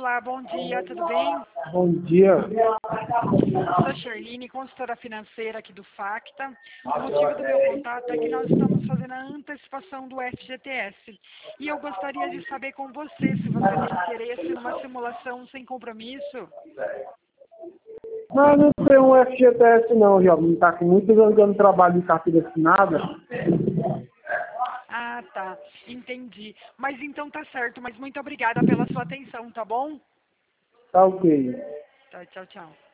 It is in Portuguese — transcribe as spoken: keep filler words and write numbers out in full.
Olá, bom dia, tudo bem? Bom dia. Sou a Sherline, consultora financeira aqui do Facta. O motivo do meu contato é que nós estamos fazendo a antecipação do F G T S. E eu gostaria de saber com você se você tem interesse numa simulação sem compromisso. Mas não tem um F G T S não, jovem. Está com muitos anos dando trabalho de carteira assinada. Ah, tá. Entendi. Mas então tá certo. Mas muito obrigada pela sua atenção, tá bom? Tá ok. Tá, tchau, tchau.